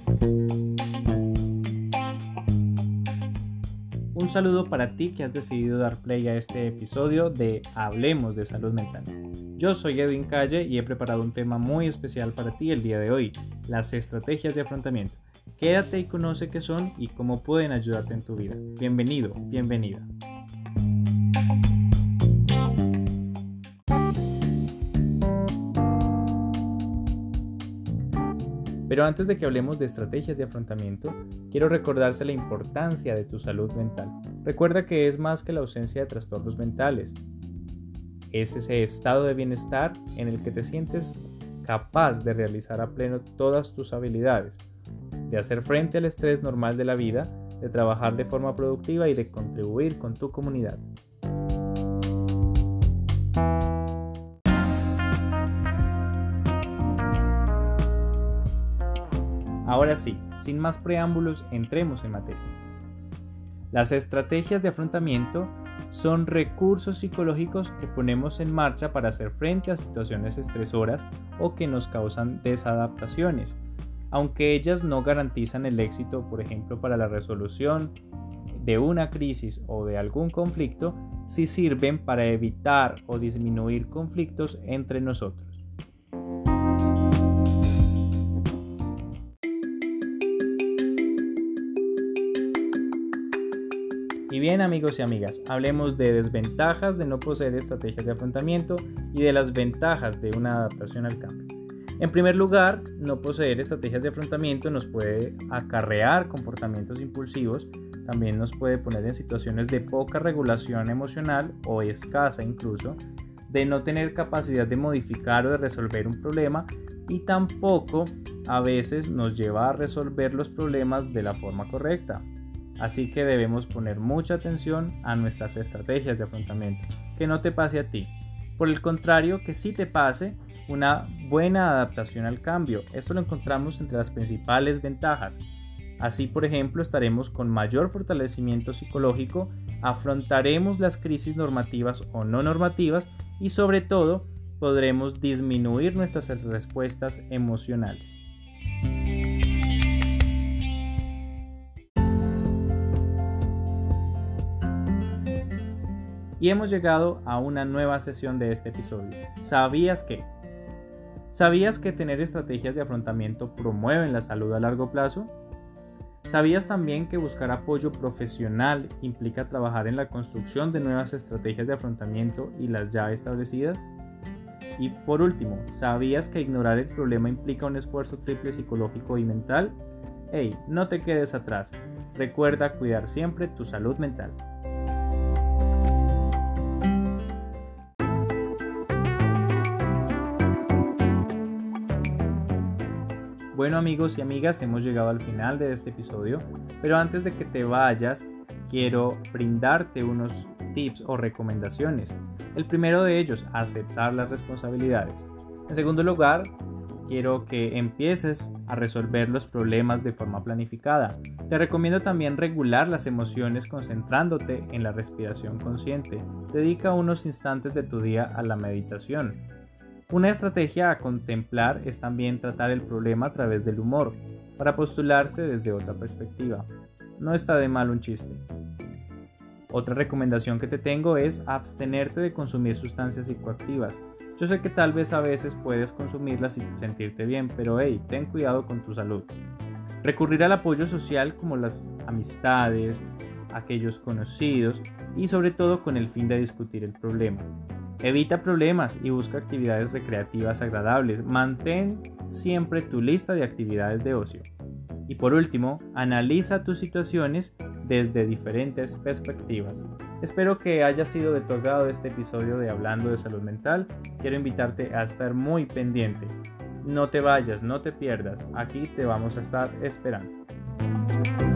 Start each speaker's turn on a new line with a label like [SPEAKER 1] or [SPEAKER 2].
[SPEAKER 1] Un saludo para ti que has decidido dar play a este episodio de Hablemos de Salud Mental. Yo soy Edwin Calle y he preparado un tema muy especial para ti el día de hoy, las estrategias de afrontamiento. Quédate y conoce qué son y cómo pueden ayudarte en tu vida. Bienvenido, bienvenida. Pero antes de que hablemos de estrategias de afrontamiento, quiero recordarte la importancia de tu salud mental. Recuerda que es más que la ausencia de trastornos mentales. Es ese estado de bienestar en el que te sientes capaz de realizar a pleno todas tus habilidades, de hacer frente al estrés normal de la vida, de trabajar de forma productiva y de contribuir con tu comunidad. Ahora sí, sin más preámbulos, entremos en materia. Las estrategias de afrontamiento son recursos psicológicos que ponemos en marcha para hacer frente a situaciones estresoras o que nos causan desadaptaciones, aunque ellas no garantizan el éxito, por ejemplo, para la resolución de una crisis o de algún conflicto, sí sirven para evitar o disminuir conflictos entre nosotros. Y bien, amigos y amigas, hablemos de desventajas de no poseer estrategias de afrontamiento y de las ventajas de una adaptación al cambio. En primer lugar, no poseer estrategias de afrontamiento nos puede acarrear comportamientos impulsivos, también nos puede poner en situaciones de poca regulación emocional o escasa incluso, de no tener capacidad de modificar o de resolver un problema y tampoco a veces nos lleva a resolver los problemas de la forma correcta. Así que debemos poner mucha atención a nuestras estrategias de afrontamiento, que no te pase a ti. Por el contrario, que sí te pase una buena adaptación al cambio. Esto lo encontramos entre las principales ventajas. Así, por ejemplo, estaremos con mayor fortalecimiento psicológico, afrontaremos las crisis normativas o no normativas y sobre todo podremos disminuir nuestras respuestas emocionales. Y hemos llegado a una nueva sesión de este episodio. ¿Sabías que? ¿Sabías que tener estrategias de afrontamiento promueven la salud a largo plazo? ¿Sabías también que buscar apoyo profesional implica trabajar en la construcción de nuevas estrategias de afrontamiento y las ya establecidas? Y por último, ¿sabías que ignorar el problema implica un esfuerzo triple psicológico y mental? ¡Hey! No te quedes atrás. Recuerda cuidar siempre tu salud mental. Bueno, amigos y amigas, hemos llegado al final de este episodio, pero antes de que te vayas, quiero brindarte unos tips o recomendaciones. El primero de ellos, aceptar las responsabilidades. En segundo lugar, quiero que empieces a resolver los problemas de forma planificada. Te recomiendo también regular las emociones concentrándote en la respiración consciente. Dedica unos instantes de tu día a la meditación. Una estrategia a contemplar es también tratar el problema a través del humor, para postularse desde otra perspectiva. No está de mal un chiste. Otra recomendación que te tengo es abstenerte de consumir sustancias psicoactivas. Yo sé que tal vez a veces puedes consumirlas y sentirte bien, pero hey, ten cuidado con tu salud. Recurrir al apoyo social como las amistades, aquellos conocidos y sobre todo con el fin de discutir el problema. Evita problemas y busca actividades recreativas agradables. Mantén siempre tu lista de actividades de ocio. Y por último, analiza tus situaciones desde diferentes perspectivas. Espero que haya sido de tu agrado este episodio de Hablando de Salud Mental. Quiero invitarte a estar muy pendiente. No te vayas, no te pierdas. Aquí te vamos a estar esperando.